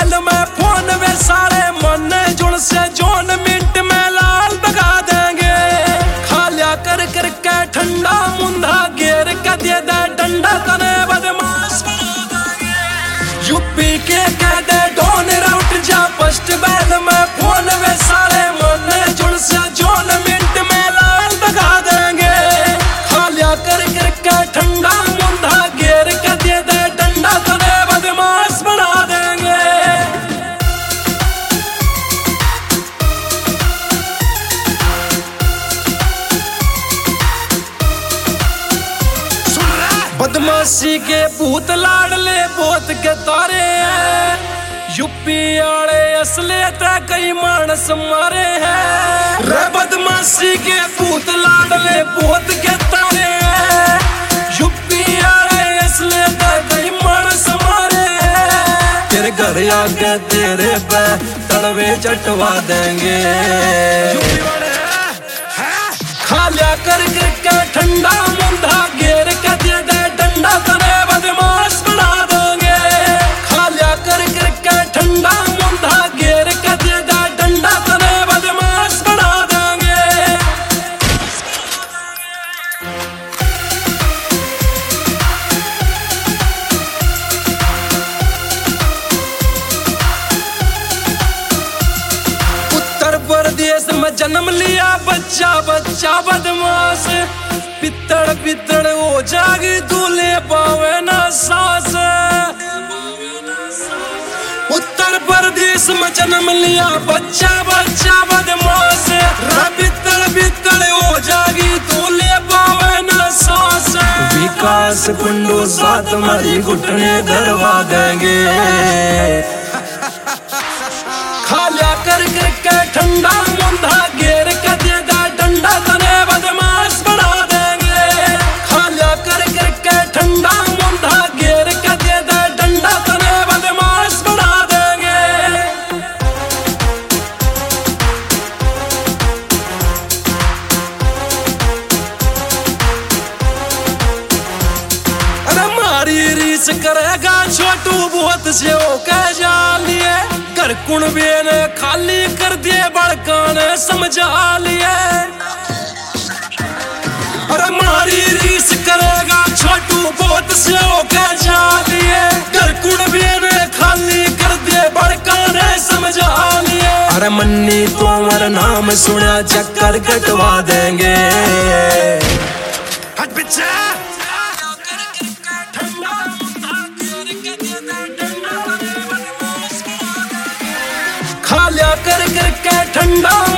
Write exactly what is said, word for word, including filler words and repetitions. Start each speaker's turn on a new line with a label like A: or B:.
A: बैल में फोन वे सारे मन जुड़ से जोन मिनट में लाल भगा देंगे। खा लिया कर कर के ठंडा मुंधा घेर के दे दे डंडा तने बदमाश बना देंगे। यूपी के कह दे डोन राउट जा फर्स्ट बैल में फोन वे सारे मन जुड़ से जोन मिनट में लाल भगा देंगे। खा लिया कर कर के ठंडा मुंधा घेर के दे दे डंडा तने बदमाश बना देंगे। बदमाशी के भूत लाडले बोत के तारे हैं। यूपी आले असले ते कई मानस मारे हैं। रे बदमाशी के भूत लाडले बोत के तारे हैं। यूपी आले असले ते कई मानस मारे हैं। तेरे घर आके तेरे पे तड़वे चटवा देंगे। खा लिया कर कर के ठंडा मुंधा घेर के दे दे डंडा तने बदमाश बना देंगे। खा लिया कर कर के ठंडा मुंधा घेर के दे दे डंडा तने बदमाश बना देंगे। उत्तर प्रदेश में जन्म लिया बच्चा बच्चा बदमाश। पित्तड़ पित्तड़ हो जागी दूल्हे पावे ना सास। उत्तर प्रदेश में जन्म लिया बच्चा बच्चा बदमाश। पित्तड़ पित्तड़ हो जागी दूल्हे पावे ना सास। विकास कुंडू साथ मारी घुटने धरवा देंगे। खा लिया कर कर के ठंडा मुंधा घेर के दे दे डंडा तने बदमाश बना देंगे। खा लिया कर कर के ठंडा मुंधा घेर के दे दे डंडा तने बदमाश बना देंगे। अरे मारी रीस करेगा छोटू बहुत से होकर जालिए। घर कुणबे ने खाली कर दिए बड़का ने समझा लिए। अरे मारी रीस करेगा छोटू बहुत से होकर जा लिए। घर कुणबे ने खाली कर दिए बड़का ने समझा लिए। अरे मन्नी तोमर नाम सुना चक्कर कटवा देंगे। हट बच्चा खा लिया कर कर के ठंडा